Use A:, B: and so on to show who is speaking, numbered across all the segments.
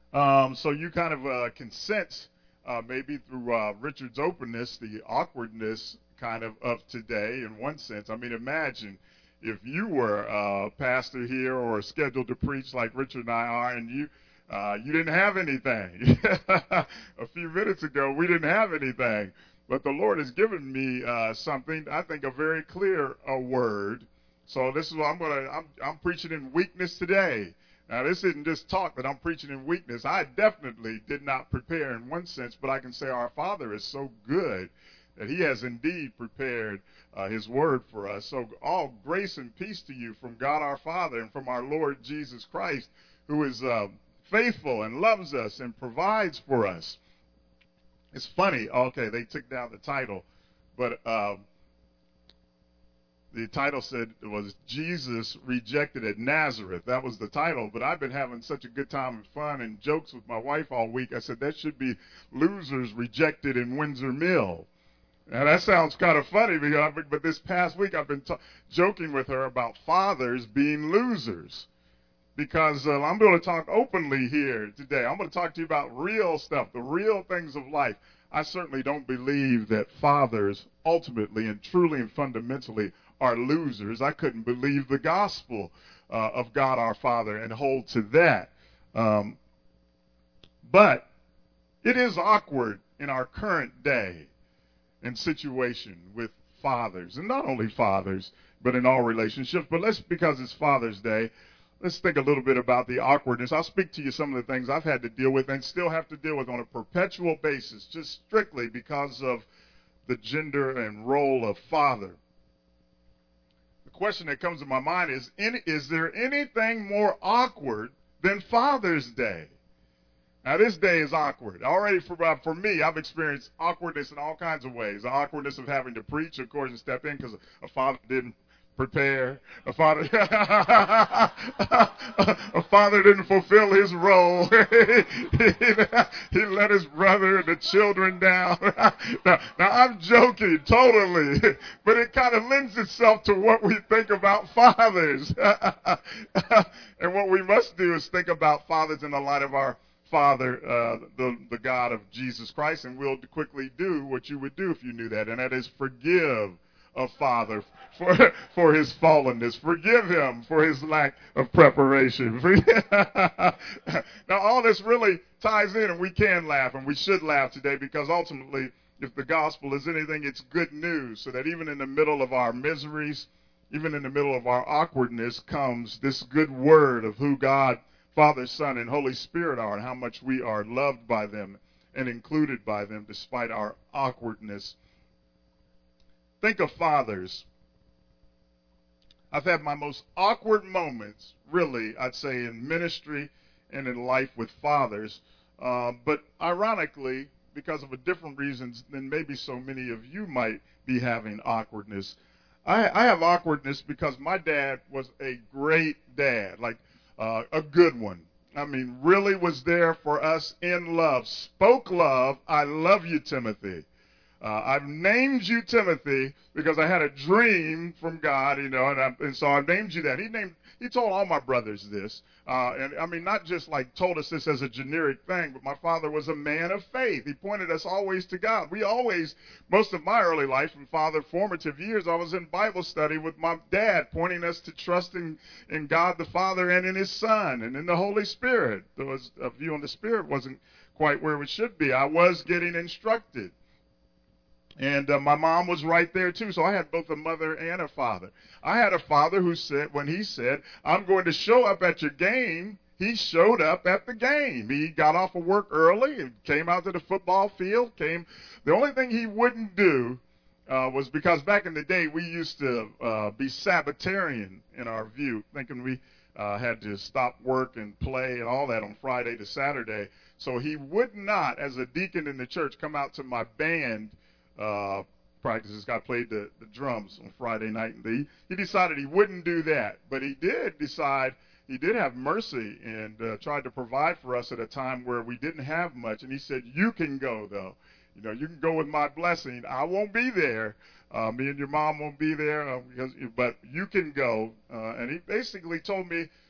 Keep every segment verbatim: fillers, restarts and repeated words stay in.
A: Um, so you kind of uh, can sense, uh, maybe through uh, Richard's openness, the awkwardness kind of of today in one sense. I mean, imagine if you were a pastor here or scheduled to preach like Richard and I are, and you uh, you didn't have anything. A few minutes ago, we didn't have anything, but the Lord has given me uh, something. I think a very clear uh, word. So this is what I'm gonna. I'm, I'm preaching in weakness today. Now, this isn't just talk that I'm preaching in weakness. I definitely did not prepare in one sense, but I can say our Father is so good that he has indeed prepared uh, his word for us. So all grace and peace to you from God our Father and from our Lord Jesus Christ, who is uh, faithful and loves us and provides for us. It's funny. Okay, they took down the title, but uh, the title said it was Jesus Rejected at Nazareth. That was the title, but I've been having such a good time and fun and jokes with my wife all week. I said that should be Losers Rejected in Windsor Mill. Now that sounds kind of funny, because, but this past week I've been t- joking with her about fathers being losers. Because uh, I'm going to talk openly here today. I'm going to talk to you about real stuff, the real things of life. I certainly don't believe that fathers ultimately and truly and fundamentally are losers. I couldn't believe the gospel uh, of God our Father and hold to that. Um, but it is awkward in our current day and situation with fathers, and not only fathers, but in all relationships. But let's, because it's Father's Day, let's think a little bit about the awkwardness. I'll speak to you some of the things I've had to deal with and still have to deal with on a perpetual basis, just strictly because of the gender and role of father. The question that comes to my mind is, is there anything more awkward than Father's Day? Now, this day is awkward. Already for, uh, for me, I've experienced awkwardness in all kinds of ways. The awkwardness of having to preach, of course, and step in because a father didn't prepare. A father, a father didn't fulfill his role. He let his brother and the children down. now, now, I'm joking totally, but it kind of lends itself to what we think about fathers. And what we must do is think about fathers in the light of our Father, uh, the, the God of Jesus Christ, and we'll quickly do what you would do if you knew that, and that is forgive a father for, for his fallenness. Forgive him for his lack of preparation. Now, all this really ties in, and we can laugh, and we should laugh today, because ultimately, if the gospel is anything, it's good news, so that even in the middle of our miseries, even in the middle of our awkwardness, comes this good word of who God, Father, Son, and Holy Spirit are, and how much we are loved by them and included by them despite our awkwardness. Think of fathers. I've had my most awkward moments, really, I'd say, in ministry and in life with fathers. Uh, but ironically, because of a different reasons than maybe so many of you might be having awkwardness. I, I have awkwardness because my dad was a great dad, like uh, a good one. I mean, really was there for us in love. Spoke love. I love you, Timothy. Uh, I've named you Timothy because I had a dream from God, you know, and, I, and so I named you that. He named, he told all my brothers this, uh, and I mean, not just like told us this as a generic thing, but my father was a man of faith. He pointed us always to God. We always, most of my early life and father formative years, I was in Bible study with my dad, pointing us to trust in, in God the Father and in His Son and in the Holy Spirit. There was a view on the Spirit wasn't quite where it should be. I was getting instructed. And uh, my mom was right there, too. So I had both a mother and a father. I had a father who said, when he said, I'm going to show up at your game, he showed up at the game. He got off of work early and came out to the football field. Came. The only thing he wouldn't do uh, was because back in the day, we used to uh, be Sabbatarian in our view, thinking we uh, had to stop work and play and all that on Friday to Saturday. So he would not, as a deacon in the church, come out to my band Uh, practices. God played the, the drums on Friday night, and he, he decided he wouldn't do that. But he did decide, he did have mercy and uh, tried to provide for us at a time where we didn't have much. And he said, you can go, though. You know, you can go with my blessing. I won't be there. Uh, me and your mom won't be there, uh, because, but you can go. Uh, and he basically told me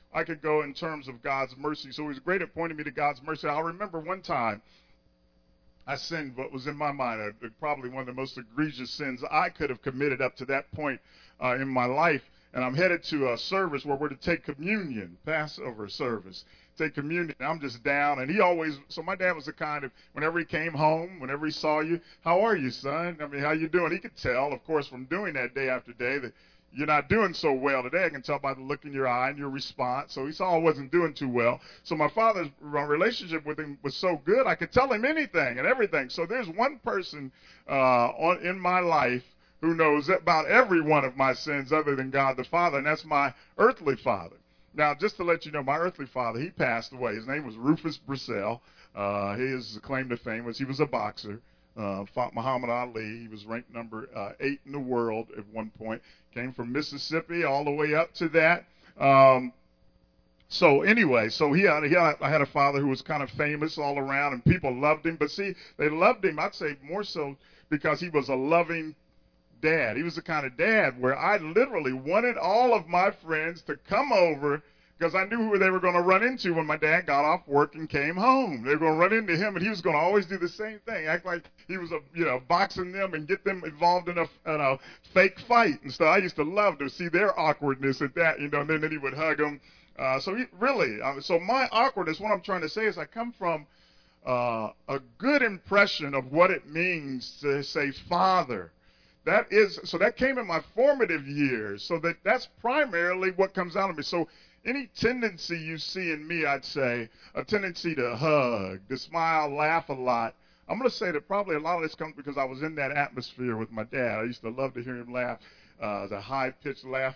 A: I could go in terms of God's mercy. So he was great at pointing me to God's mercy. I remember one time I sinned what was in my mind, uh, probably one of the most egregious sins I could have committed up to that point uh, in my life. And I'm headed to a service where we're to take communion, Passover service, take communion. I'm just down. And he always, so my dad was the kind of, whenever he came home, whenever he saw you, how are you, son? I mean, how you doing? He could tell, of course, from doing that day after day that you're not doing so well today. I can tell by the look in your eye and your response. So he saw I wasn't doing too well. So my father's relationship with him was so good, I could tell him anything and everything. So there's one person uh, on in my life who knows about every one of my sins other than God the Father, and that's my earthly father. Now, just to let you know, my earthly father, he passed away. His name was Rufus Brissell. Uh, his claim to fame was he was a boxer. Uh, fought Muhammad Ali. He was ranked number uh, eight in the world at one point. Came from Mississippi all the way up to that. Um, so anyway, so he had, he had, I had a father who was kind of famous all around, and people loved him. But see, they loved him, I'd say more so because he was a loving dad. He was the kind of dad where I literally wanted all of my friends to come over because I knew who they were going to run into when my dad got off work and came home. They were going to run into him, and he was going to always do the same thing, act like he was, a, you know, boxing them and get them involved in a, in a fake fight and stuff. I used to love to see their awkwardness at that, you know, and then, then he would hug them. Uh, so he, really, uh, so my awkwardness, what I'm trying to say is I come from uh, a good impression of what it means to say father. That is, so that came in my formative years. So that that's primarily what comes out of me. So any tendency you see in me, I'd say, a tendency to hug, to smile, laugh a lot. I'm going to say that probably a lot of this comes because I was in that atmosphere with my dad. I used to love to hear him laugh, uh, the high-pitched laugh.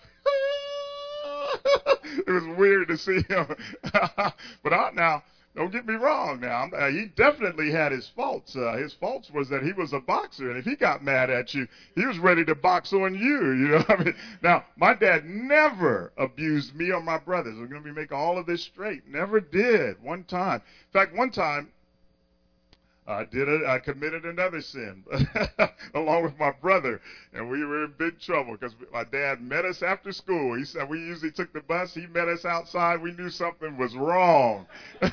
A: It was weird to see him. But I, now, don't get me wrong now. Uh, he definitely had his faults. Uh, his faults was that he was a boxer, and if he got mad at you, he was ready to box on you. You know what I mean? Now, my dad never abused me or my brothers. We're going to be making all of this straight. Never did. One time. In fact, one time, I did it. I committed another sin along with my brother, and we were in big trouble because my dad met us after school. He said we usually took the bus. He met us outside. We knew something was wrong,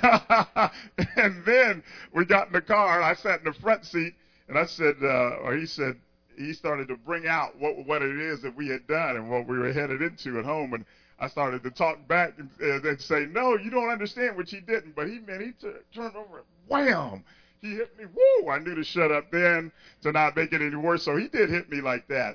A: and then we got in the car. I sat in the front seat, and I said, uh, or he said, he started to bring out what what it is that we had done and what we were headed into at home, and I started to talk back and, uh, and say, no, you don't understand, which he didn't. But he, man, he t- turned over and wham. He hit me, woo, I knew to shut up then to not make it any worse. So he did hit me like that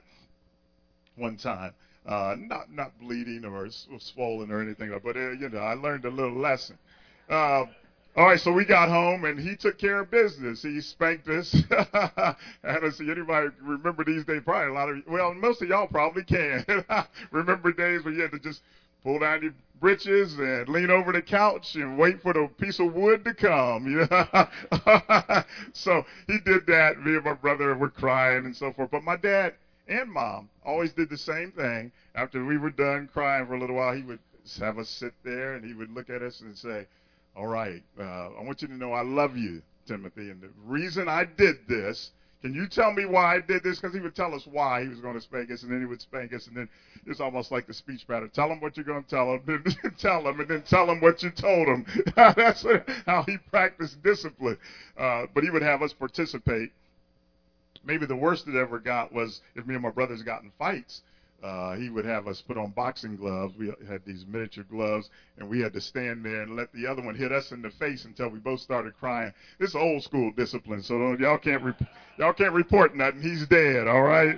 A: one time. Uh, not not bleeding or swollen or anything, but, uh, you know, I learned a little lesson. Uh, all right, so we got home, and he took care of business. He spanked us. I don't see anybody remember these days. Probably a lot of, well, most of y'all probably can. Remember days when you had to just pull down your britches and lean over the couch and wait for the piece of wood to come. You know? So he did that. Me and my brother were crying and so forth. But my dad and mom always did the same thing. After we were done crying for a little while, he would have us sit there and he would look at us and say, all right, uh, I want you to know I love you, Timothy. And the reason I did this, can you tell me why I did this? Because he would tell us why he was going to spank us, and then he would spank us, and then it's almost like the speech pattern. Tell him what you're going to tell him, then tell him, and then tell him what you told him. That's how he practiced discipline. Uh, but he would have us participate. Maybe the worst it ever got was if me and my brothers got in fights. Uh, he would have us put on boxing gloves. We had these miniature gloves, and we had to stand there and let the other one hit us in the face until we both started crying. This is old school discipline, so don't, y'all can't re- y'all can't report nothing. He's dead, all right?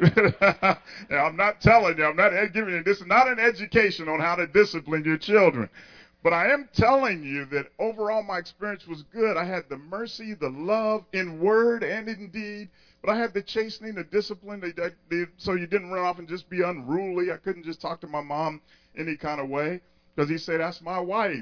A: And I'm not telling you, I'm not giving you, this is not an education on how to discipline your children. But I am telling you that overall my experience was good. I had the mercy, the love in word and in deed. But I had the chastening, the discipline, they, they, they, so you didn't run off and just be unruly. I couldn't just talk to my mom any kind of way because he said, that's my wife.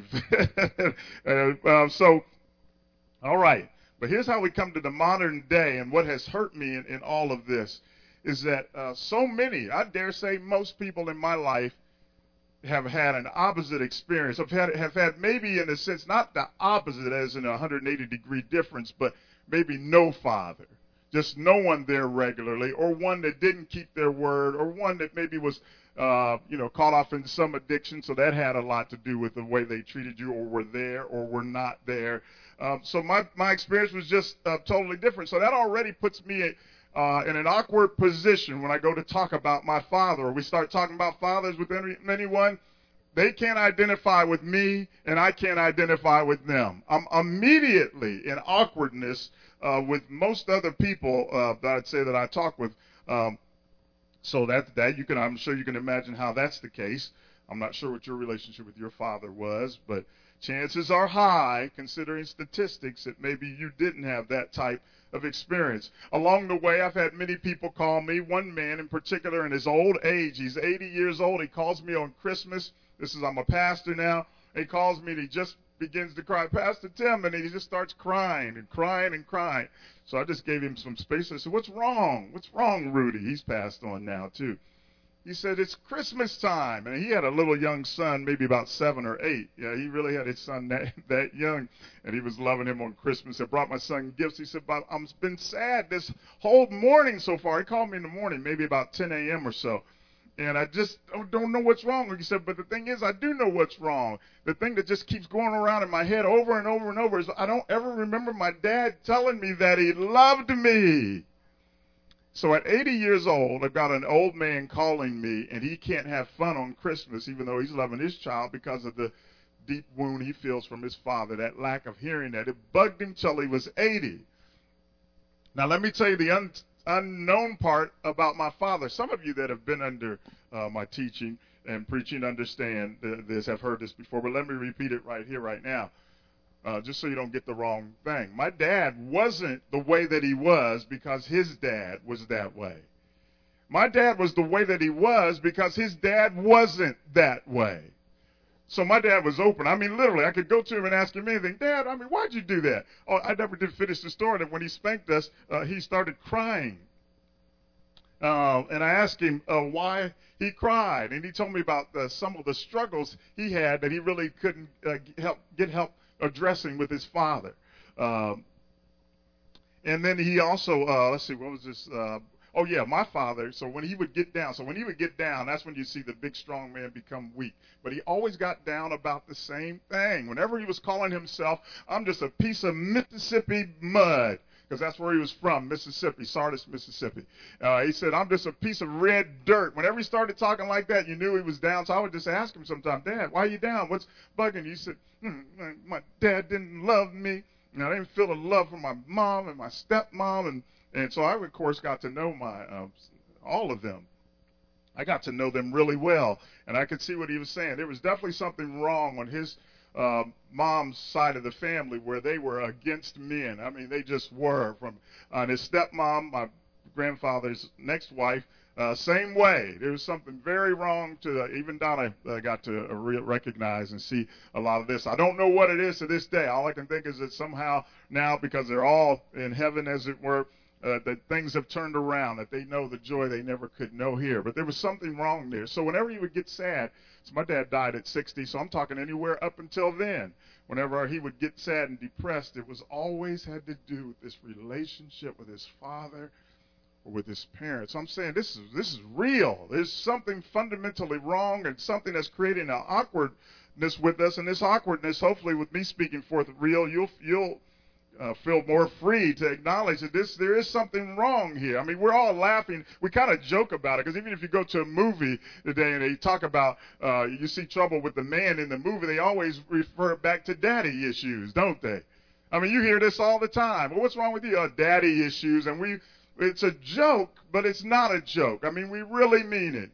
A: uh, uh, so, all right. But here's how we come to the modern day, and what has hurt me in, in all of this is that uh, so many, I dare say most people in my life have had an opposite experience, have had, have had maybe in a sense, not the opposite as in a one hundred eighty degree difference, but maybe no father. just no one there regularly, or one that didn't keep their word, or one that maybe was, uh, you know, caught off in some addiction. So that had a lot to do with the way they treated you, or were there, or were not there. Um, so my, my experience was just uh, totally different. So that already puts me uh, in an awkward position when I go to talk about my father, or we start talking about fathers with any, anyone. They can't identify with me, and I can't identify with them. I'm immediately in awkwardness uh, with most other people uh, that I'd say that I talk with. Um, so that that you can, I'm sure you can imagine how that's the case. I'm not sure what your relationship with your father was, but chances are high, considering statistics, that maybe you didn't have that type of experience. Along the way, I've had many people call me. One man in particular, in his old age, he's eighty years old. He calls me on Christmas. This is, I'm a pastor now. He calls me and he just begins to cry, Pastor Tim, and he just starts crying and crying and crying. So I just gave him some space. I said, what's wrong? What's wrong, Rudy? He's passed on now, too. He said, it's Christmas time. And he had a little young son, maybe about seven or eight. Yeah, he really had his son that, that young, and he was loving him on Christmas. I brought my son gifts. He said, Bob, I've been sad this whole morning so far. He called me in the morning, maybe about ten a.m. or so. And I just don't know what's wrong. He said, but the thing is, I do know what's wrong. The thing that just keeps going around in my head over and over and over is I don't ever remember my dad telling me that he loved me. So at eighty years old, I've got an old man calling me, and he can't have fun on Christmas, even though he's loving his child, because of the deep wound he feels from his father, that lack of hearing that. It bugged him till he was eighty. Now, let me tell you the un- unknown part about my father. Some of you that have been under uh, my teaching and preaching understand this, have heard this before, but let me repeat it right here, right now, uh, just so you don't get the wrong thing. My dad wasn't the way that he was because his dad was that way. My dad was the way that he was because his dad wasn't that way. So my dad was open. I mean, literally, I could go to him and ask him anything. Dad, I mean, why'd you do that? Oh, I never did finish the story. And when he spanked us, uh, he started crying. Uh, and I asked him uh, why he cried. And he told me about uh, some of the struggles he had that he really couldn't uh, help get help addressing with his father. Um, and then he also, uh, let's see, what was this? Uh, Oh, yeah, my father, so when he would get down, so when he would get down, that's when you see the big, strong man become weak. But he always got down about the same thing. Whenever he was calling himself, I'm just a piece of Mississippi mud, because that's where he was from, Mississippi, Sardis, Mississippi. Uh, he said, I'm just a piece of red dirt. Whenever he started talking like that, you knew he was down. So I would just ask him sometime, Dad, why are you down? What's bugging you? He said, hmm, my dad didn't love me. And I didn't feel the love from my mom and my stepmom, and And so I, of course, got to know my uh, all of them. I got to know them really well, and I could see what he was saying. There was definitely something wrong on his uh, mom's side of the family where they were against men. I mean, they just were. From uh, his stepmom, my grandfather's next wife, uh, same way. There was something very wrong to uh, even Donna uh, got to uh, re- recognize and see a lot of this. I don't know what it is to this day. All I can think is that somehow now, because they're all in heaven, as it were, Uh, that things have turned around, that they know the joy they never could know here. But there was something wrong there. So whenever he would get sad, so my dad died at sixty, so I'm talking anywhere up until then. Whenever he would get sad and depressed, it was always had to do with this relationship with his father or with his parents. So I'm saying this is this is real. There's something fundamentally wrong and something that's creating an awkwardness with us. And this awkwardness, hopefully with me speaking forth real, you'll you'll Uh, feel more free to acknowledge that this there is something wrong here. I mean, we're all laughing. We kind of joke about it because even if you go to a movie today and they talk about uh, you see trouble with the man in the movie, they always refer back to daddy issues, don't they? I mean, you hear this all the time. Well, what's wrong with you? Uh, daddy issues. And we, it's a joke, but it's not a joke. I mean, we really mean it.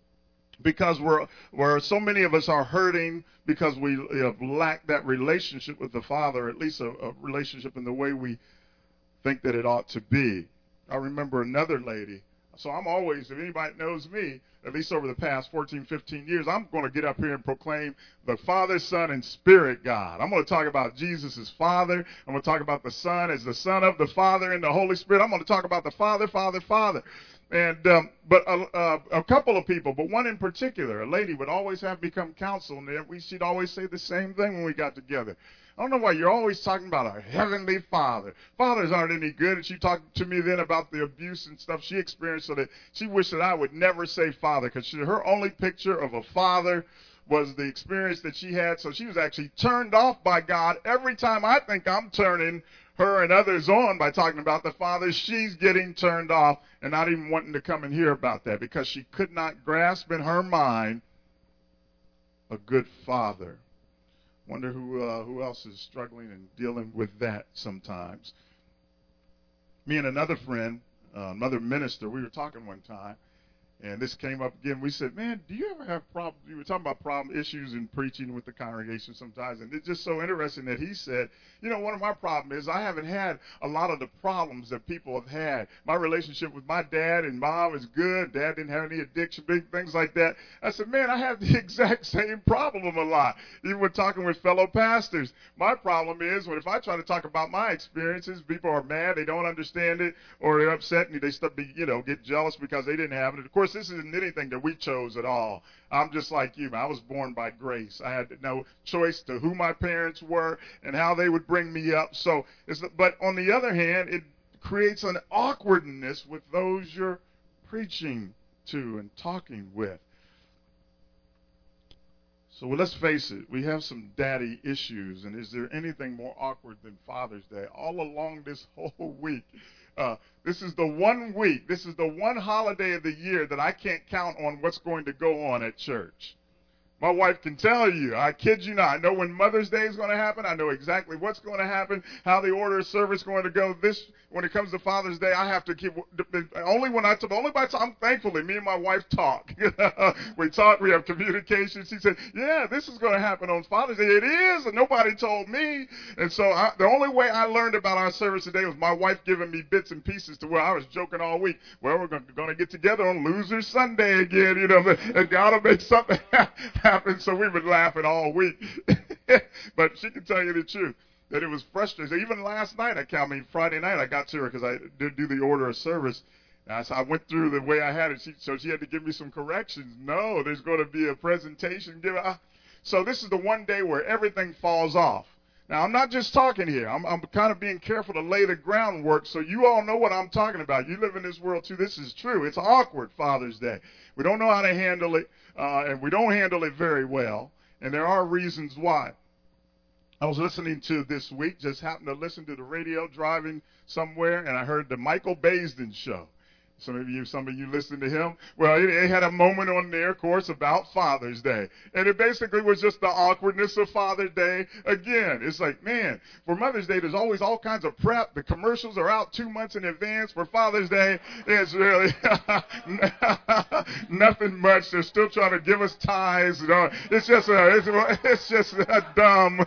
A: Because we're, we're so many of us are hurting because we have lacked that relationship with the Father, at least a, a relationship in the way we think that it ought to be. I remember another lady. So I'm always, if anybody knows me, at least over the past fourteen, fifteen years, I'm going to get up here and proclaim the Father, Son, and Spirit God. I'm going to talk about Jesus as Father. I'm going to talk about the Son as the Son of the Father and the Holy Spirit. I'm going to talk about the Father, Father, Father. And um, but a, a, a couple of people, but one in particular, a lady would always have me come counsel, and we she'd always say the same thing when we got together. I don't know why you're always talking about our heavenly Father. Fathers aren't any good. And she talked to me then about the abuse and stuff she experienced, so that she wished that I would never say father, because her only picture of a father was the experience that she had. So she was actually turned off by God. Every time I think I'm turning her and others on by talking about the Father, she's getting turned off and not even wanting to come and hear about that, because she could not grasp in her mind a good father. Wonder who uh, who else is struggling and dealing with that sometimes. Me and another friend, uh, another minister, we were talking one time, and this came up again. We said, man, do you ever have problems? We were talking about problem issues in preaching with the congregation sometimes. And it's just so interesting that he said, you know, one of my problems is I haven't had a lot of the problems that people have had. My relationship with my dad and mom is good. Dad didn't have any addiction, big things like that. I said, man, I have the exact same problem a lot. Even when talking with fellow pastors, my problem is when if I try to talk about my experiences, people are mad, they don't understand it, or they're upset and they start, you know, get jealous because they didn't have it. Of course, this isn't anything that we chose at all. I'm just like you, man. I was born by grace. I had no choice to who my parents were and how they would bring me up. So, it's, but on the other hand, it creates an awkwardness with those you're preaching to and talking with. So well, let's face it, we have some daddy issues, and is there anything more awkward than Father's Day? All along this whole week, uh, this is the one week, this is the one holiday of the year that I can't count on what's going to go on at church. My wife can tell you, I kid you not, I know when Mother's Day is going to happen. I know exactly what's going to happen, how the order of service is going to go. This, when it comes to Father's Day, I have to keep, only when I, only by the time, thankfully, me and my wife talk. We talk, we have communication. She said, yeah, this is going to happen on Father's Day. It is, and nobody told me. And so I, the only way I learned about our service today was my wife giving me bits and pieces to where I was joking all week. Well, we're going to get together on Loser Sunday again, you know, and God will make something happen. So we were laughing all week. But she can tell you the truth, that it was frustrating. Even last night, I I mean, Friday night, I got to her because I did do the order of service. And so I went through the way I had it. She, so she had to give me some corrections. No, there's going to be a presentation given. So this is the one day where everything falls off. Now, I'm not just talking here. I'm, I'm kind of being careful to lay the groundwork so you all know what I'm talking about. You live in this world, too. This is true. It's awkward, Father's Day. We don't know how to handle it, uh, and we don't handle it very well, and there are reasons why. I was listening to this week, just happened to listen to the radio driving somewhere, and I heard the Michael Baisden show. Some of you, some of you listened to him. Well, it, it had a moment on there, of course, about Father's Day. And it basically was just the awkwardness of Father's Day. Again, it's like, man, for Mother's Day, there's always all kinds of prep. The commercials are out two months in advance. For Father's Day, it's really nothing much. They're still trying to give us ties. You know, it's just a, it's, it's just a dumb.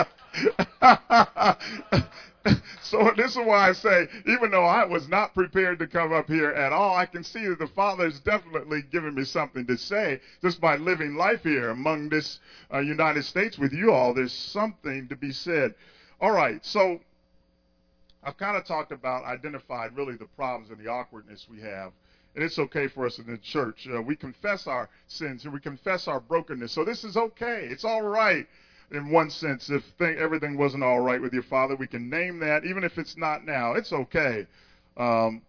A: So this is why I say, even though I was not prepared to come up here at all, I can see that the Father is definitely giving me something to say just by living life here among this uh, United States with you all. There's something to be said. All right, so I've kind of talked about, identified really the problems and the awkwardness we have. And it's okay for us in the church. Uh, we confess our sins and we confess our brokenness. So this is okay. It's all right. In one sense, if th- everything wasn't all right with your father, we can name that, even if it's not now. It's okay. Um,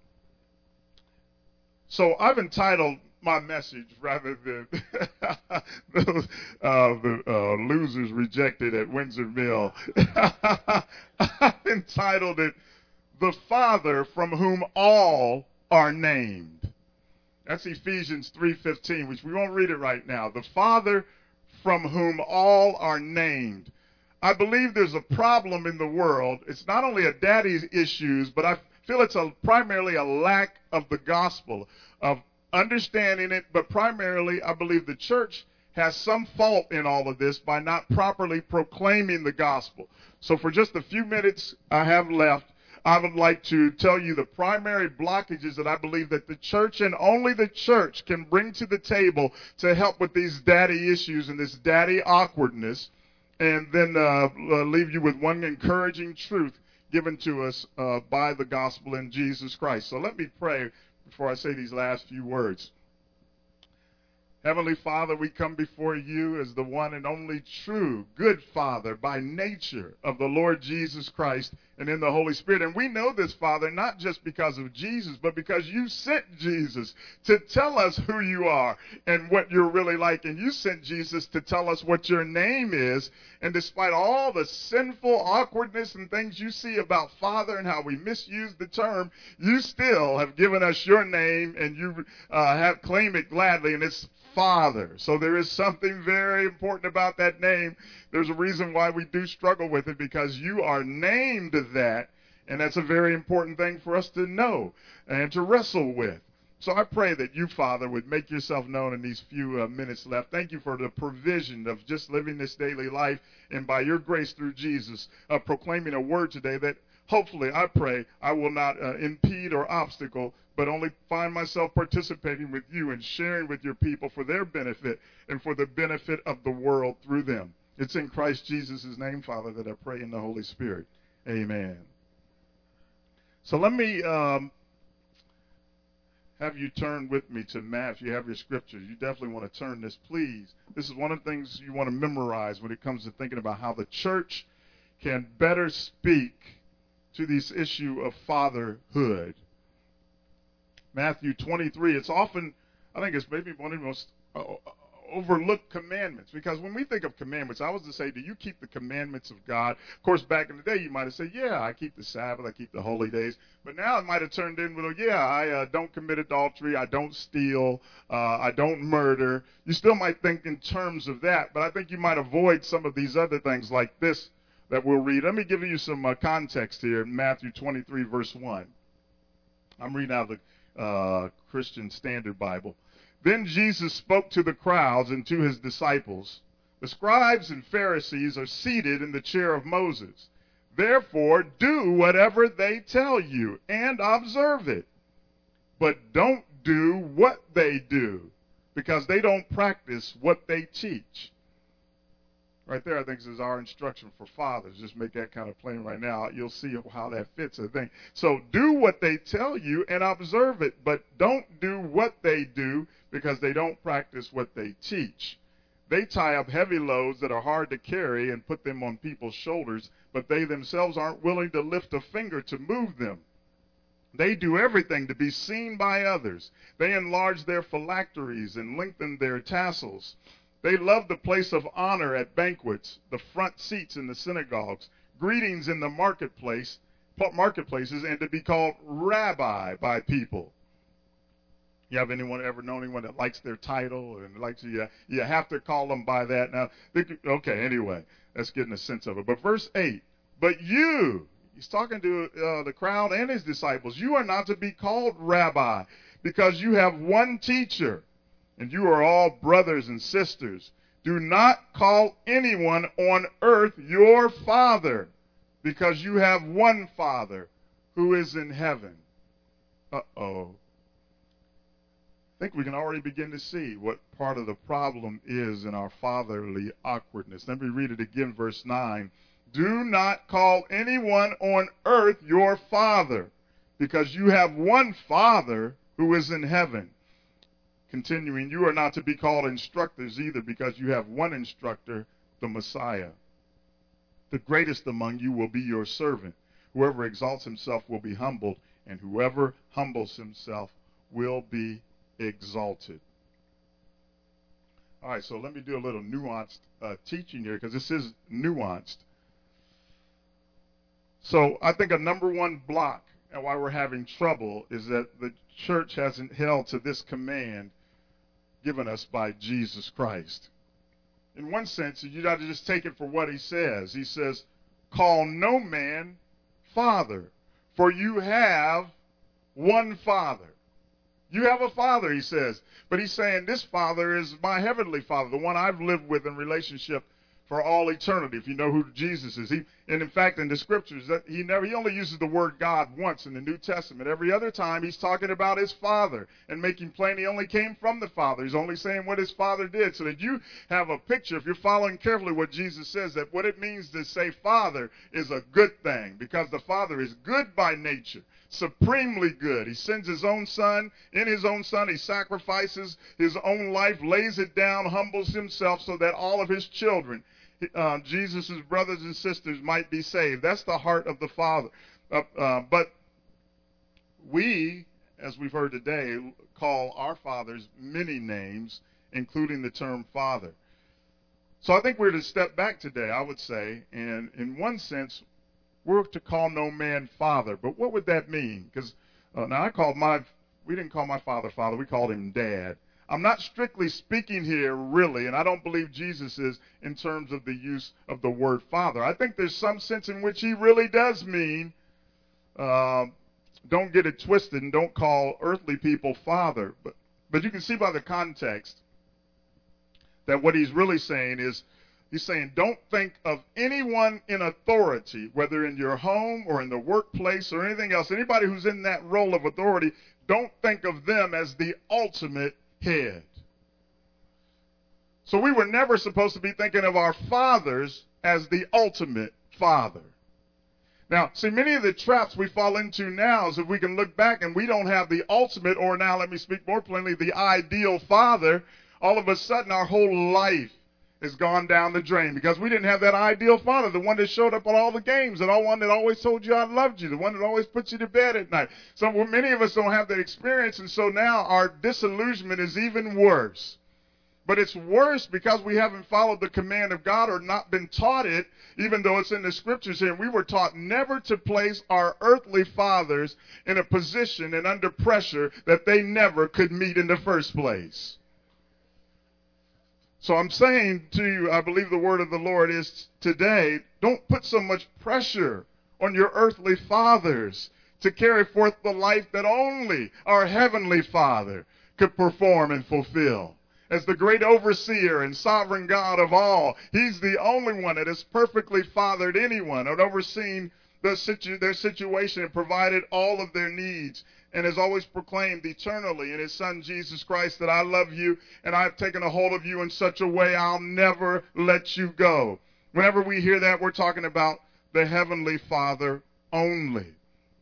A: so I've entitled my message, rather than those, uh, the uh, losers rejected at Windsor Mill, I've entitled it, The Father from Whom All Are Named. That's Ephesians three fifteen, which we won't read it right now. The Father from whom all are named. I believe there's a problem in the world. It's not only a daddy's issues, but I feel it's a, primarily a lack of the gospel, of understanding it, but primarily I believe the church has some fault in all of this by not properly proclaiming the gospel. So for just a few minutes I have left, I would like to tell you the primary blockages that I believe that the church and only the church can bring to the table to help with these daddy issues and this daddy awkwardness, and then uh, uh, leave you with one encouraging truth given to us uh, by the gospel in Jesus Christ. So let me pray before I say these last few words. Heavenly Father, we come before you as the one and only true, good Father by nature of the Lord Jesus Christ and in the Holy Spirit. And we know this, Father, not just because of Jesus, but because you sent Jesus to tell us who you are and what you're really like. And you sent Jesus to tell us what your name is. And despite all the sinful awkwardness and things you see about Father and how we misuse the term, you still have given us your name, and you uh, have claimed it gladly, and it's Father. So there is something very important about that name. There's a reason why we do struggle with it, because you are named that, and that's a very important thing for us to know and to wrestle with. So I pray that you, Father, would make yourself known in these few uh, minutes left. Thank you for the provision of just living this daily life, and by your grace through Jesus, uh, proclaiming a word today that hopefully, I pray, I will not uh, impede or obstacle, but only find myself participating with you and sharing with your people for their benefit and for the benefit of the world through them. It's in Christ Jesus' name, Father, that I pray in the Holy Spirit. Amen. So let me um, have you turn with me to Matthew. You have your scriptures. You definitely want to turn this, please. This is one of the things you want to memorize when it comes to thinking about how the church can better speak to this issue of fatherhood. Matthew twenty-three, it's often, I think it's maybe one of the most uh, overlooked commandments, because when we think of commandments, I was to say, do you keep the commandments of God? Of course, back in the day, you might have said, yeah, I keep the Sabbath, I keep the holy days. But now it might have turned in with, yeah, I uh, don't commit adultery, I don't steal, uh, I don't murder. You still might think in terms of that, but I think you might avoid some of these other things like this that we'll read. Let me give you some uh, context here in Matthew twenty-three, verse one. I'm reading out of the uh, Christian Standard Bible. Then Jesus spoke to the crowds and to his disciples. The scribes and Pharisees are seated in the chair of Moses. Therefore, do whatever they tell you and observe it. But don't do what they do, because they don't practice what they teach. Right there, I think, is our instruction for fathers. Just make that kind of plain right now. You'll see how that fits, I think. So do what they tell you and observe it, but don't do what they do, because they don't practice what they teach. They tie up heavy loads that are hard to carry and put them on people's shoulders, but they themselves aren't willing to lift a finger to move them. They do everything to be seen by others. They enlarge their phylacteries and lengthen their tassels. They love the place of honor at banquets, the front seats in the synagogues, greetings in the marketplace, marketplaces, and to be called rabbi by people. You have anyone ever known anyone that likes their title and likes you? You have to call them by that. Now, they, okay. Anyway, that's getting a sense of it. But verse eight. But you, he's talking to uh, the crowd and his disciples. You are not to be called rabbi, because you have one teacher, and you are all brothers and sisters. Do not call anyone on earth your father, because you have one Father who is in heaven. Uh-oh. I think we can already begin to see what part of the problem is in our fatherly awkwardness. Let me read it again, verse nine. Do not call anyone on earth your father, because you have one Father who is in heaven. Continuing, you are not to be called instructors either, because you have one instructor, the Messiah. The greatest among you will be your servant. Whoever exalts himself will be humbled, and whoever humbles himself will be exalted. All right, so let me do a little nuanced uh, teaching here, because this is nuanced. So I think a number one block and why we're having trouble is that the church hasn't held to this command given us by Jesus Christ. In one sense, you got to just take it for what he says. He says, call no man father, for you have one Father. You have a Father, he says. But he's saying this Father is my heavenly Father, the one I've lived with in relationship for all eternity. If you know who Jesus is, he, And in fact, in the scriptures, that he never he only uses the word God once in the New Testament. Every other time he's talking about his Father and making plain he only came from the Father. He's only saying what his Father did, so that you have a picture, if you're following carefully what Jesus says, that what it means to say Father is a good thing, because the Father is good by nature, supremely good. He sends his own Son. In his own Son, he sacrifices his own life, lays it down, humbles himself so that all of his children, Uh, Jesus' brothers and sisters, might be saved. That's the heart of the Father. Uh, uh, but we, as we've heard today, call our fathers many names, including the term Father. So I think we're to step back today, I would say, and in one sense, we're to call no man Father. But what would that mean? Because uh, now I called my, we didn't call my father Father, we called him Dad. I'm not strictly speaking here, really, and I don't believe Jesus is in terms of the use of the word Father. I think there's some sense in which he really does mean, uh, don't get it twisted and don't call earthly people Father. But, but you can see by the context that what he's really saying is, he's saying don't think of anyone in authority, whether in your home or in the workplace or anything else, anybody who's in that role of authority, don't think of them as the ultimate head. So we were never supposed to be thinking of our fathers as the ultimate father. Now, see, many of the traps we fall into now is if we can look back and we don't have the ultimate, or now let me speak more plainly, the ideal father, all of a sudden our whole life has gone down the drain because we didn't have that ideal father, the one that showed up at all the games, the one that always told you I loved you, the one that always put you to bed at night. So well, many of us don't have that experience, and so now our disillusionment is even worse. But it's worse because we haven't followed the command of God or not been taught it, even though it's in the scriptures here. We were taught never to place our earthly fathers in a position and under pressure that they never could meet in the first place. So I'm saying to you, I believe the word of the Lord is today, don't put so much pressure on your earthly fathers to carry forth the life that only our heavenly Father could perform and fulfill. As the great overseer and sovereign God of all, he's the only one that has perfectly fathered anyone and overseen the situ- their situation and provided all of their needs, and has always proclaimed eternally in his Son Jesus Christ that I love you and I've taken a hold of you in such a way I'll never let you go. Whenever we hear that, we're talking about the Heavenly Father only.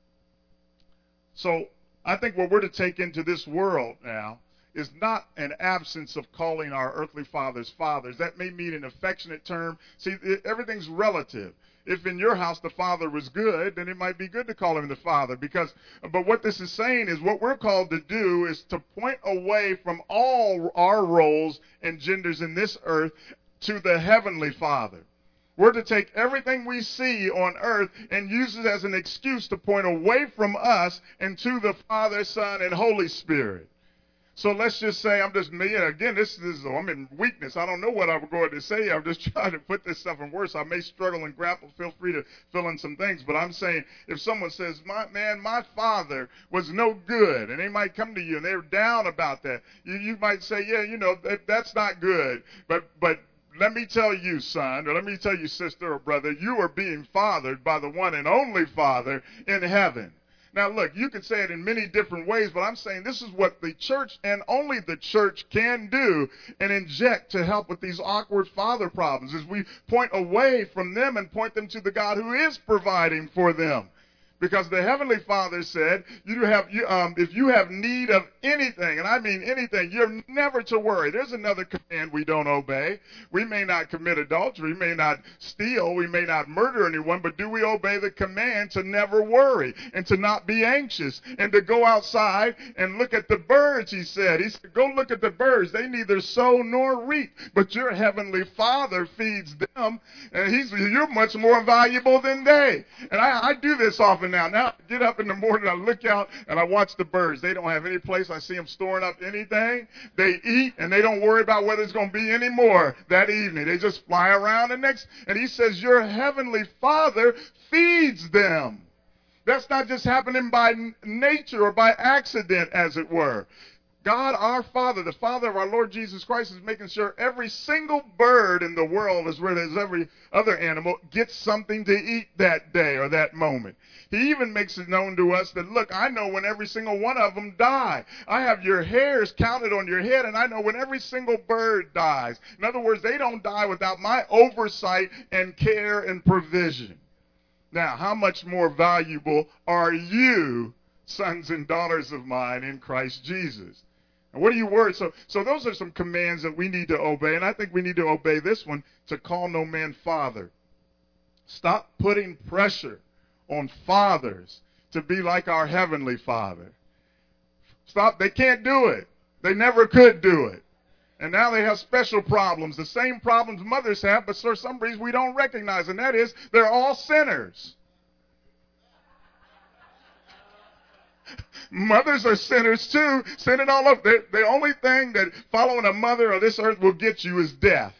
A: So I think what we're to take into this world now is not an absence of calling our earthly fathers fathers. That may mean an affectionate term. See, everything's relative. If in your house the father was good, then it might be good to call him the father. Because, but what this is saying is what we're called to do is to point away from all our roles and genders in this earth to the Heavenly Father. We're to take everything we see on earth and use it as an excuse to point away from us and to the Father, Son, and Holy Spirit. So let's just say, I'm just, me again, this is, I'm in weakness. I don't know what I'm going to say. I'm just trying to put this stuff in words. I may struggle and grapple. Feel free to fill in some things. But I'm saying, if someone says, my man, my father was no good, and they might come to you and they're down about that, you, you might say, yeah, you know, that, that's not good. But, but, let me tell you, son, or let me tell you, sister or brother, you are being fathered by the one and only Father in heaven. Now, look, you can say it in many different ways, but I'm saying this is what the church and only the church can do and inject to help with these awkward father problems, is we point away from them and point them to the God who is providing for them. Because the Heavenly Father said, you have, you, um, if you have need of anything, and I mean anything, you're never to worry. There's another command we don't obey. We may not commit adultery, we may not steal, we may not murder anyone, but do we obey the command to never worry and to not be anxious and to go outside and look at the birds, he said. He said, go look at the birds. They neither sow nor reap, but your Heavenly Father feeds them, and he's, you're much more valuable than they. And I, I do this often. Now, now I get up in the morning, I look out, and I watch the birds. They don't have any place. I see them storing up anything. They eat, and they don't worry about whether it's going to be any more that evening. They just fly around the next. And he says, your Heavenly Father feeds them. That's not just happening by nature or by accident, as it were. God, our Father, the Father of our Lord Jesus Christ, is making sure every single bird in the world, as well as every other animal, gets something to eat that day or that moment. He even makes it known to us that, look, I know when every single one of them die. I have your hairs counted on your head, and I know when every single bird dies. In other words, they don't die without my oversight and care and provision. Now, how much more valuable are you, sons and daughters of mine, in Christ Jesus? And what are you worried? So, so those are some commands that we need to obey, and I think we need to obey this one, to call no man father. Stop putting pressure on fathers to be like our Heavenly Father. Stop. They can't do it. They never could do it. And now they have special problems, the same problems mothers have, but for some reason we don't recognize, and that is they're all sinners. Mothers are sinners too, sinning all over. The, the only thing that following a mother on this earth will get you is death.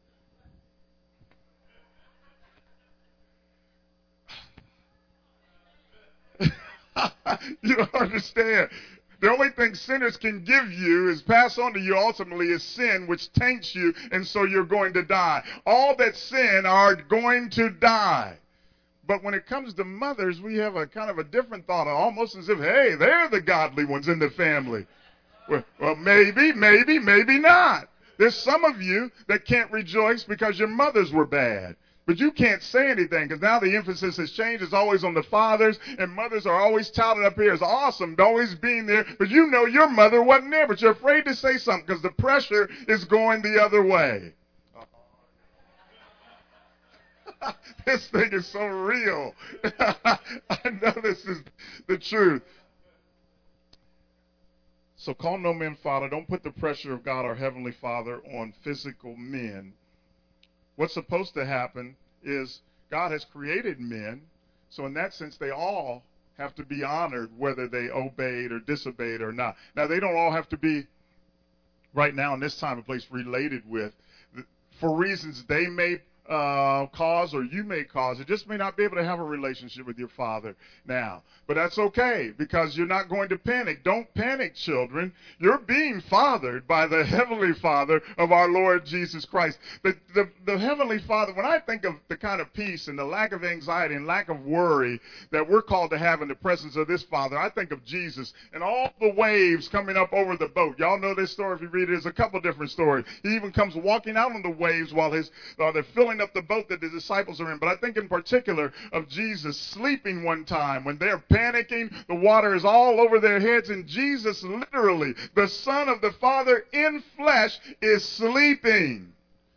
A: You don't understand. The only thing sinners can give you is pass on to you ultimately is sin, which taints you, and so you're going to die. All that sin are going to die. But when it comes to mothers, we have a kind of a different thought, almost as if, hey, they're the godly ones in the family. Well, well, maybe, maybe, maybe not. There's some of you that can't rejoice because your mothers were bad. But you can't say anything because now the emphasis has changed. It's always on the fathers, and mothers are always touted up here as awesome, always being there. But you know your mother wasn't there, but you're afraid to say something because the pressure is going the other way. This thing is so real. I know this is the truth. So call no man father. Don't put the pressure of God, our Heavenly Father, on physical men. What's supposed to happen is God has created men, so in that sense they all have to be honored whether they obeyed or disobeyed or not. Now they don't all have to be right now in this time and place related with, for reasons they may uh, cause or you may cause. It just may not be able to have a relationship with your father now. But that's okay because you're not going to panic. Don't panic, children. You're being fathered by the Heavenly Father of our Lord Jesus Christ. The, the, the Heavenly Father, when I think of the kind of peace and the lack of anxiety and lack of worry that we're called to have in the presence of this Father, I think of Jesus and all the waves coming up over the boat. Y'all know this story if you read it. There's a couple different stories. He even comes walking out on the waves while his uh, they're filling up the boat that the disciples are in. But I think in particular of Jesus sleeping one time when they're panicking, the water is all over their heads, and Jesus literally, the Son of the Father in flesh, is sleeping.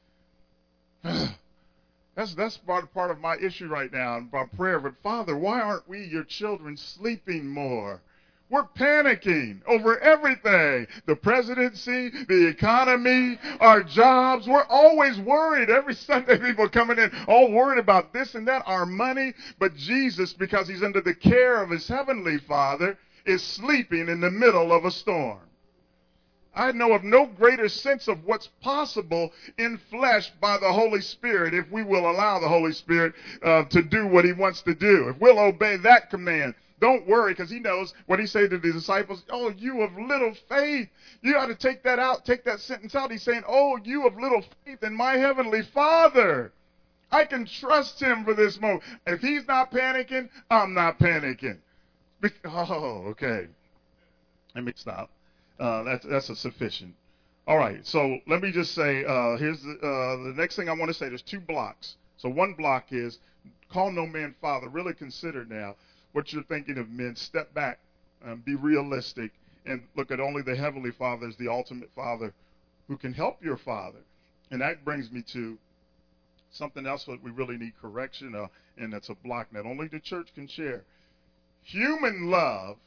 A: That's that's part, part of my issue right now and my prayer. But Father, why aren't we, your children, sleeping more? We're panicking over everything. The presidency, the economy, our jobs. We're always worried. Every Sunday people coming in all worried about this and that, our money. But Jesus, because he's under the care of his Heavenly Father, is sleeping in the middle of a storm. I know of no greater sense of what's possible in flesh by the Holy Spirit if we will allow the Holy Spirit uh, to do what he wants to do. If we'll obey that command. Don't worry, because he knows what he said to the disciples. Oh, you of little faith. You ought to take that out, take that sentence out. He's saying, oh, you of little faith in my Heavenly Father. I can trust him for this moment. If he's not panicking, I'm not panicking. Be- oh, okay. Let me stop. Uh, that's, that's a sufficient. All right, so let me just say, uh, here's the, uh, the next thing I want to say. There's two blocks. So one block is, call no man father. Really consider now what you're thinking of men. Step back, um, be realistic, and look at only the Heavenly Father as the ultimate Father who can help your father. And that brings me to something else that we really need correction of, and that's a block that only the church can share. Human love,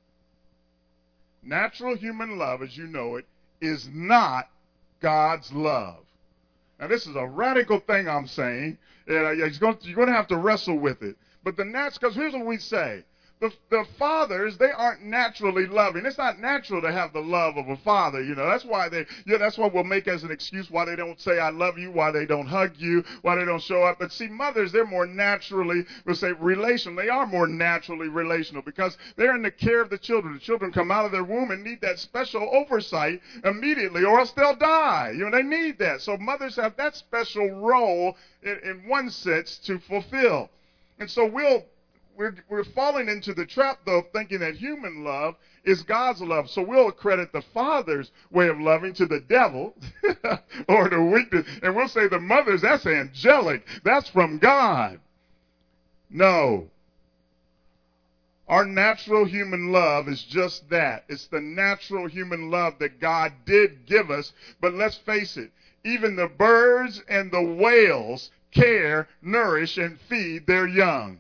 A: natural human love, as you know it, is not God's love. Now, this is a radical thing I'm saying, and you're going to have to wrestle with it. But the natural, because here's what we say. The, the fathers, they aren't naturally loving. It's not natural to have the love of a father, you know. That's why they, yeah, that's what we'll make as an excuse why they don't say I love you, why they don't hug you, why they don't show up. But see, mothers, they're more naturally, we'll say relational. They are more naturally relational because they're in the care of the children. The children come out of their womb and need that special oversight immediately or else they'll die. You know, they need that. So mothers have that special role in, in one sense to fulfill. And so we'll We're, we're falling into the trap, though, thinking that human love is God's love. So we'll credit the father's way of loving to the devil or the weakness. And we'll say the mother's, that's angelic. That's from God. No. Our natural human love is just that. It's the natural human love that God did give us. But let's face it, even the birds and the whales care, nourish, and feed their young.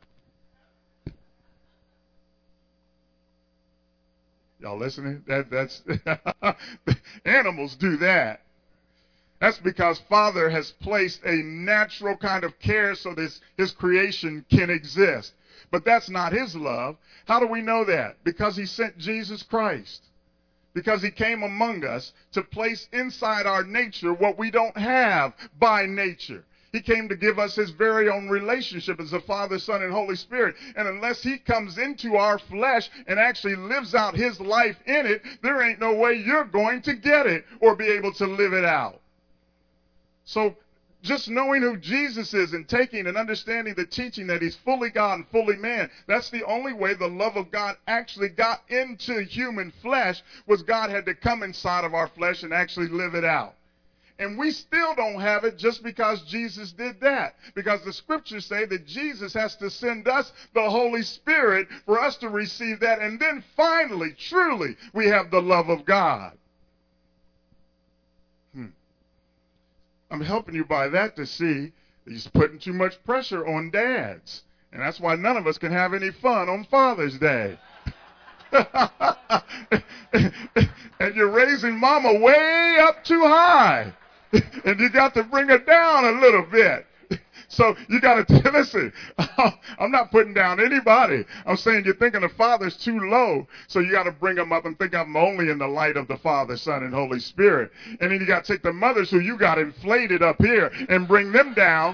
A: Y'all listening? That, that's animals do that. That's because Father has placed a natural kind of care so this his creation can exist. But that's not his love. How do we know that? Because he sent Jesus Christ. Because he came among us to place inside our nature what we don't have by nature. He came to give us his very own relationship as the Father, Son, and Holy Spirit. And unless he comes into our flesh and actually lives out his life in it, there ain't no way you're going to get it or be able to live it out. So just knowing who Jesus is and taking and understanding the teaching that he's fully God and fully man, that's the only way the love of God actually got into human flesh, was God had to come inside of our flesh and actually live it out. And we still don't have it just because Jesus did that. Because the scriptures say that Jesus has to send us the Holy Spirit for us to receive that. And then finally, truly, we have the love of God. Hmm. I'm helping you by that to see that he's putting too much pressure on dads. And that's why none of us can have any fun on Father's Day. And you're raising mama way up too high. And you got to bring her down a little bit. So you got to, listen, I'm not putting down anybody. I'm saying you're thinking the Father's too low. So you got to bring them up and think of them only in the light of the Father, Son, and Holy Spirit. And then you got to take the mothers who you got inflated up here and bring them down.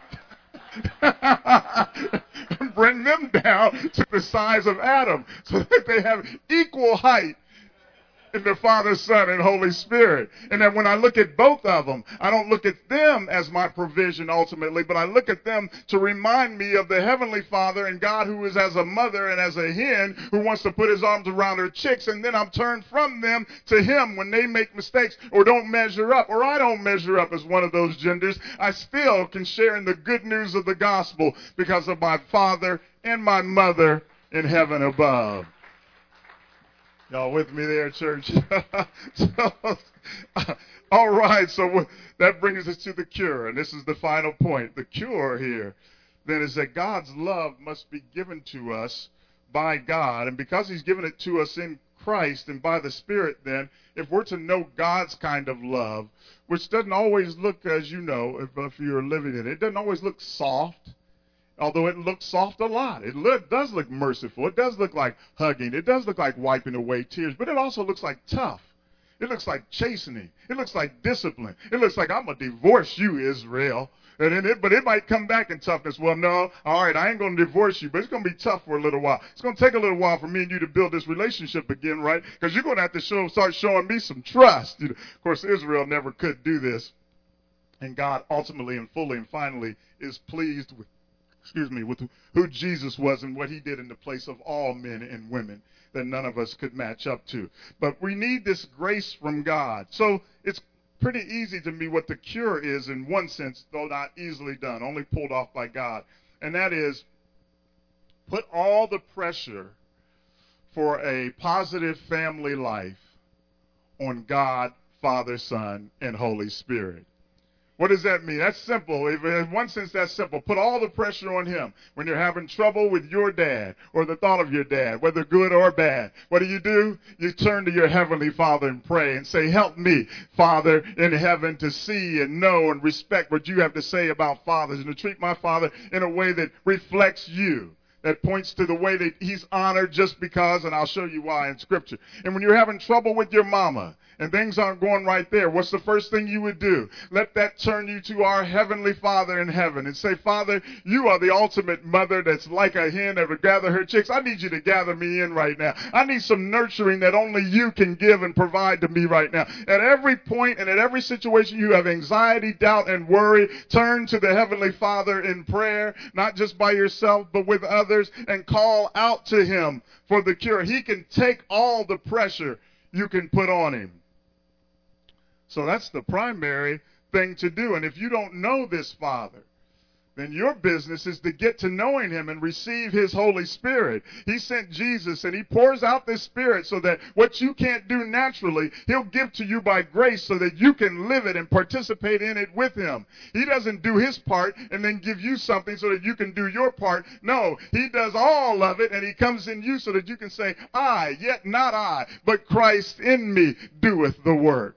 A: Bring them down to the size of Adam so that they have equal height in the Father, Son, and Holy Spirit. And that when I look at both of them, I don't look at them as my provision ultimately, but I look at them to remind me of the Heavenly Father and God, who is as a mother and as a hen who wants to put his arms around her chicks, and then I'm turned from them to him when they make mistakes or don't measure up, or I don't measure up as one of those genders. I still can share in the good news of the gospel because of my father and my mother in heaven above. Y'all with me there, church? so, uh, all right, so that brings us to the cure, and this is the final point. The cure here, then, is that God's love must be given to us by God, and because he's given it to us in Christ and by the Spirit, then, if we're to know God's kind of love, which doesn't always look, as you know, if, if you're living in it, it doesn't always look soft. Although it looks soft a lot. It look, does look merciful. It does look like hugging. It does look like wiping away tears. But it also looks like tough. It looks like chastening. It looks like discipline. It looks like, I'm going to divorce you, Israel. And then it, but it might come back in toughness. Well, no, all right, I ain't going to divorce you, but it's going to be tough for a little while. It's going to take a little while for me and you to build this relationship again, right? Because you're going to have to show, start showing me some trust. You know, of course, Israel never could do this. And God ultimately and fully and finally is pleased with excuse me, with who Jesus was and what he did in the place of all men and women that none of us could match up to. But we need this grace from God. So it's pretty easy to me what the cure is in one sense, though not easily done, only pulled off by God. And that is, put all the pressure for a positive family life on God, Father, Son, and Holy Spirit. What does that mean? That's simple. In one sense, that's simple. Put all the pressure on him. When you're having trouble with your dad or the thought of your dad, whether good or bad, what do you do? You turn to your Heavenly Father and pray and say, help me, Father in heaven, to see and know and respect what you have to say about fathers and to treat my father in a way that reflects you. That points to the way that he's honored just because, and I'll show you why in Scripture. And when you're having trouble with your mama and things aren't going right there, what's the first thing you would do? Let that turn you to our Heavenly Father in heaven and say, Father, you are the ultimate mother that's like a hen that would gather her chicks. I need you to gather me in right now. I need some nurturing that only you can give and provide to me right now. At every point and at every situation you have anxiety, doubt, and worry, turn to the Heavenly Father in prayer, not just by yourself, but with others. And call out to him for the cure. He can take all the pressure you can put on him. So that's the primary thing to do. And if you don't know this Father, then your business is to get to knowing him and receive his Holy Spirit. He sent Jesus and he pours out this Spirit so that what you can't do naturally, he'll give to you by grace so that you can live it and participate in it with him. He doesn't do his part and then give you something so that you can do your part. No, he does all of it and he comes in you so that you can say, I, yet not I, but Christ in me doeth the work.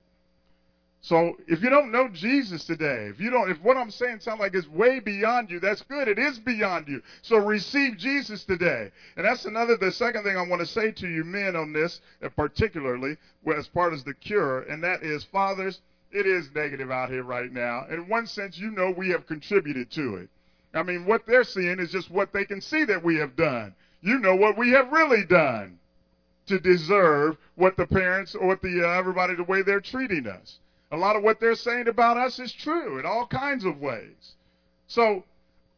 A: So if you don't know Jesus today, if you don't, if what I'm saying sounds like it's way beyond you, that's good. It is beyond you. So receive Jesus today. And that's another, the second thing I want to say to you men on this, particularly as part of the cure, and that is, fathers, it is negative out here right now. In one sense, you know we have contributed to it. I mean, what they're seeing is just what they can see that we have done. You know what we have really done to deserve what the parents or what the uh, everybody, the way they're treating us. A lot of what they're saying about us is true in all kinds of ways. So,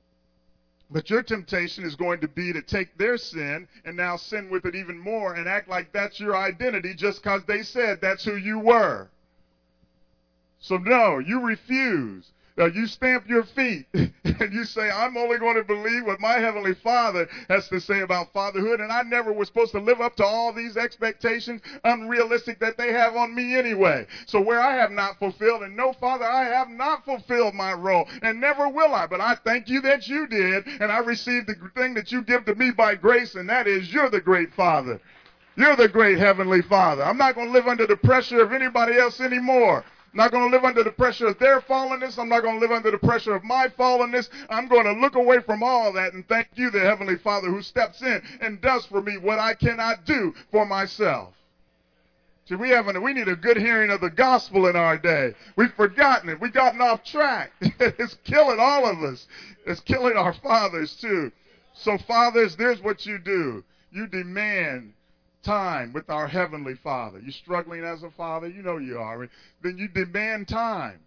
A: but your temptation is going to be to take their sin and now sin with it even more and act like that's your identity just because they said that's who you were. So no, you refuse. Uh, you stamp your feet and you say, I'm only going to believe what my Heavenly Father has to say about fatherhood, and I never was supposed to live up to all these expectations, unrealistic, that they have on me anyway. So where I have not fulfilled, and no, Father, I have not fulfilled my role, and never will I, but I thank you that you did, and I received the thing that you give to me by grace, and that is you're the great Father. You're the great Heavenly Father. I'm not going to live under the pressure of anybody else anymore. I'm not going to live under the pressure of their fallenness. I'm not going to live under the pressure of my fallenness. I'm going to look away from all that and thank you, the Heavenly Father, who steps in and does for me what I cannot do for myself. See, we haven't, we need a good hearing of the gospel in our day. We've forgotten it. We've gotten off track. It's killing all of us. It's killing our fathers, too. So, fathers, there's what you do. You demand time with our Heavenly Father. You're struggling as a father, you know you are. Then you demand time.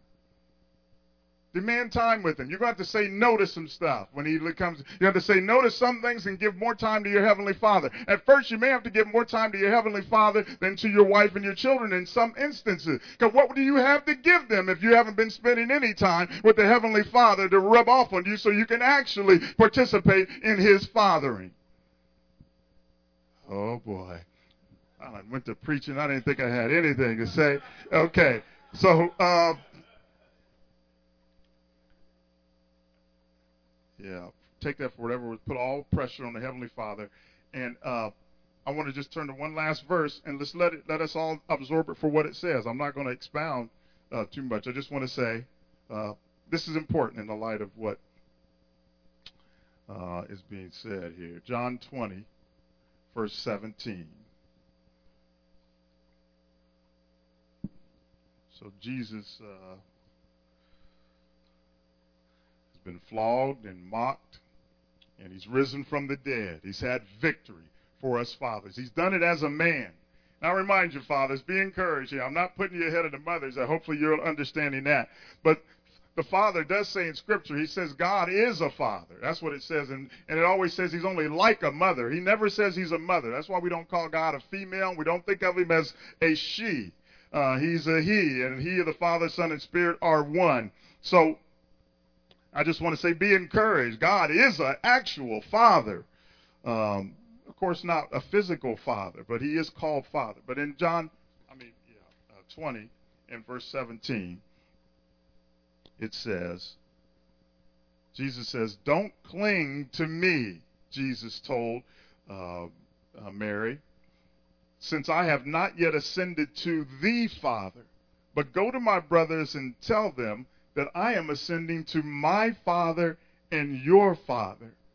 A: Demand time with him. You're going to have to say no to some stuff when he comes. You have to say no to some things and give more time to your Heavenly Father. At first, you may have to give more time to your Heavenly Father than to your wife and your children in some instances. Because what do you have to give them if you haven't been spending any time with the Heavenly Father to rub off on you so you can actually participate in his fathering? Oh, boy. I went to preaching. I didn't think I had anything to say. Okay. So, uh, yeah, take that for whatever. Put all pressure on the Heavenly Father. And uh, I want to just turn to one last verse, and let's let it, let us all absorb it for what it says. I'm not going to expound uh, too much. I just want to say uh, this is important in the light of what uh, is being said here. John twenty, verse seventeen. So Jesus uh, has been flogged and mocked, and he's risen from the dead. He's had victory for us fathers. He's done it as a man. Now, I remind you, fathers, be encouraged here. I'm not putting you ahead of the mothers. I hopefully you're understanding that. But the Father does say in Scripture, he says God is a father. That's what it says. And, and it always says he's only like a mother. He never says he's a mother. That's why we don't call God a female. We don't think of him as a she. Uh, he's a he, and he, the Father, Son, and Spirit are one. So I just want to say be encouraged. God is an actual father. Um, of course, not a physical father, but he is called Father. But in John, I mean, yeah, uh, twenty, in verse seventeen, it says, Jesus says, don't cling to me, Jesus told uh, uh, Mary, since I have not yet ascended to the Father, but go to my brothers and tell them that I am ascending to my Father and your Father,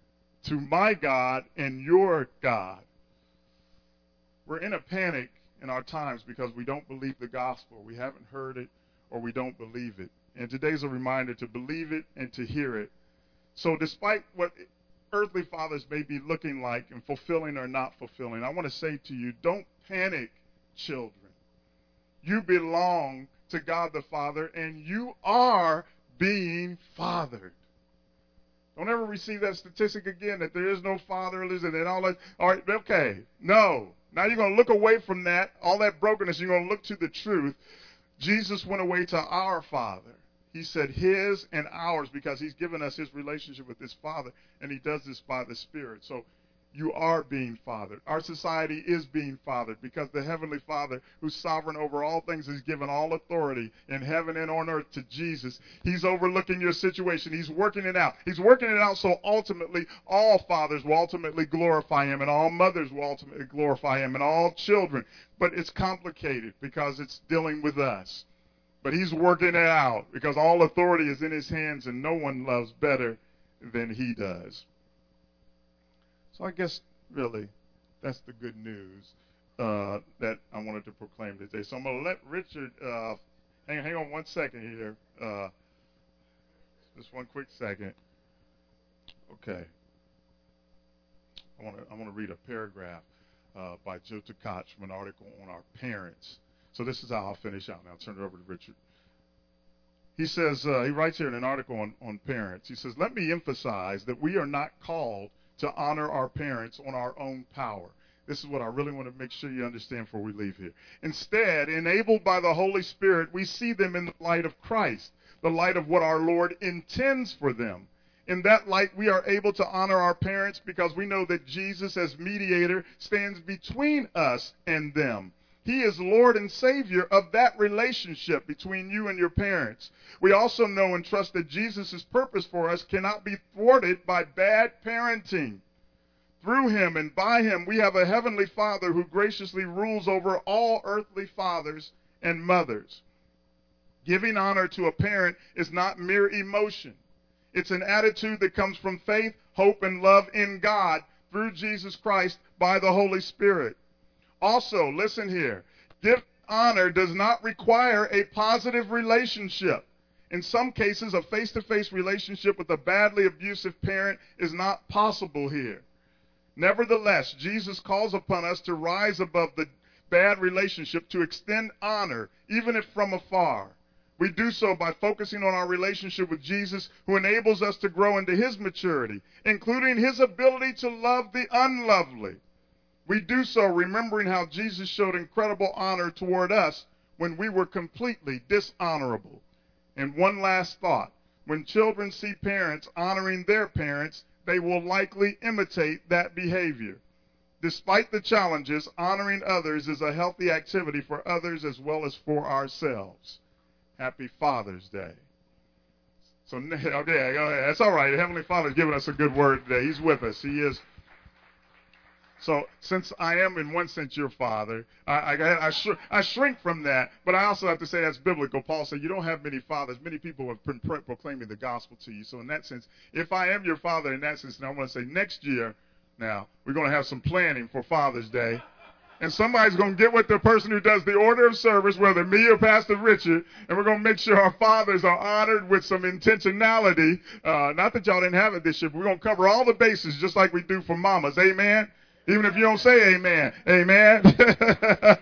A: to my God and your God. We're in a panic in our times because we don't believe the gospel. We haven't heard it or we don't believe it. And today's a reminder to believe it and to hear it. So despite what earthly fathers may be looking like and fulfilling or not fulfilling, I want to say to you, don't panic, children. You belong to God the Father, and you are being fathered. Don't ever receive that statistic again that there is no fatherless and then all that. All right, okay. No. Now you're going to look away from that, all that brokenness. You're going to look to the truth. Jesus went away to our Father. He said his and ours because he's given us his relationship with his Father, and he does this by the Spirit. So you are being fathered. Our society is being fathered because the Heavenly Father, who's sovereign over all things, has given all authority in heaven and on earth to Jesus. He's overlooking your situation. He's working it out. He's working it out so ultimately all fathers will ultimately glorify him, and all mothers will ultimately glorify him, and all children. But it's complicated because it's dealing with us. But he's working it out because all authority is in his hands, and no one loves better than he does. So I guess, really, that's the good news uh, that I wanted to proclaim today. So I'm going to let Richard, uh, hang, hang on one second here. Uh, just one quick second. Okay. I want to I want to read a paragraph uh, by Joe Tkach from an article on our parents. So this is how I'll finish out. Now I'll turn it over to Richard. He says, uh, he writes here in an article on, on parents. He says, let me emphasize that we are not called to honor our parents on our own power. This is what I really want to make sure you understand before we leave here. Instead, enabled by the Holy Spirit, we see them in the light of Christ, the light of what our Lord intends for them. In that light, we are able to honor our parents because we know that Jesus, as mediator, stands between us and them. He is Lord and Savior of that relationship between you and your parents. We also know and trust that Jesus' purpose for us cannot be thwarted by bad parenting. Through him and by him, we have a heavenly Father who graciously rules over all earthly fathers and mothers. Giving honor to a parent is not mere emotion. It's an attitude that comes from faith, hope, and love in God through Jesus Christ by the Holy Spirit. Also, listen here, give honor does not require a positive relationship. In some cases, a face-to-face relationship with a badly abusive parent is not possible here. Nevertheless, Jesus calls upon us to rise above the bad relationship, to extend honor, even if from afar. We do so by focusing on our relationship with Jesus, who enables us to grow into his maturity, including his ability to love the unlovely. We do so remembering how Jesus showed incredible honor toward us when we were completely dishonorable. And one last thought. When children see parents honoring their parents, they will likely imitate that behavior. Despite the challenges, honoring others is a healthy activity for others as well as for ourselves. Happy Father's Day. So, okay, go ahead. That's all right. The Heavenly Father's giving us a good word today. He's with us. He is. So since I am in one sense your father, I, I, I, sh- I shrink from that, but I also have to say that's biblical. Paul said you don't have many fathers. Many people have been pro- proclaiming the gospel to you. So in that sense, if I am your father in that sense, now I want to say next year, now, we're going to have some planning for Father's Day. And somebody's going to get with the person who does the order of service, whether me or Pastor Richard, and we're going to make sure our fathers are honored with some intentionality. Uh, not that y'all didn't have it this year, but we're going to cover all the bases just like we do for mamas. Amen? Even if you don't say amen. Amen?